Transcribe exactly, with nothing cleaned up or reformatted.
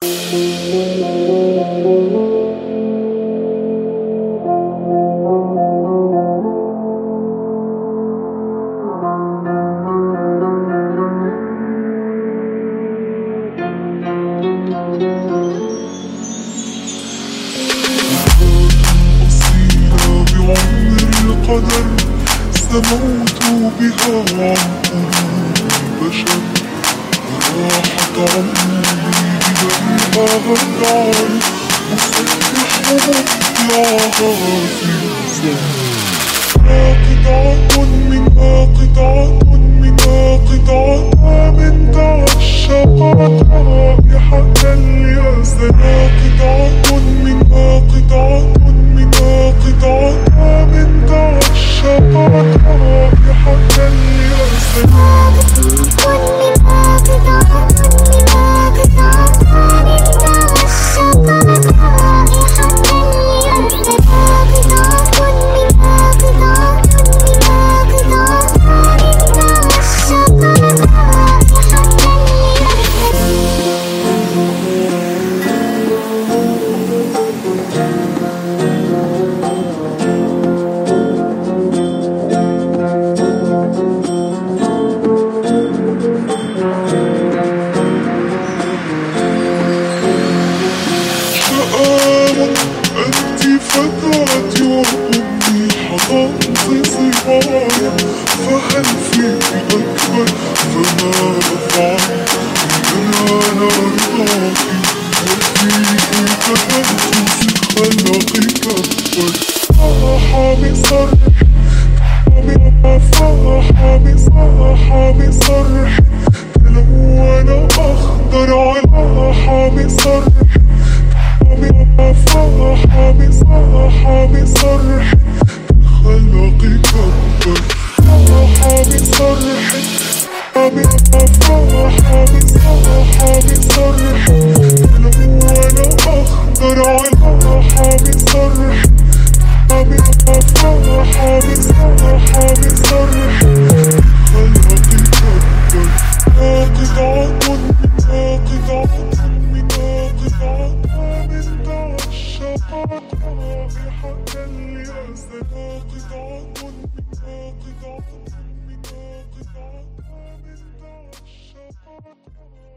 القدر سموت بها عن البشر وراحت عمري بدمها النار أسبحه ياها في الزمن قطعة منها قطعة منها قطعة من تعشقت رائحة اليأس قطعة منها قطعة منها قطعة من تعشقت رائحة اليأس منها قطعة منها قطعة من تعشقت رائحة اليأس فتاتي وأمي حضنتي صبايا فهل فيك أكبر فما أفعل إننا نرضاكي وفيك كتبت خلقي كبر صاح بصرح صاح بصاح بصرح تلون أخضر على بصرح صاح بصاح بصرح الخلق كبر صاح بصرح صاح بصاح بصرح تلون أخضر على بصرح صاح بصاح بصرح الخلق كبر قطعة قطعة منها قطعة من تعشقت رائحة اليأس قطعة منها قطعة منها قطعة من تعشقت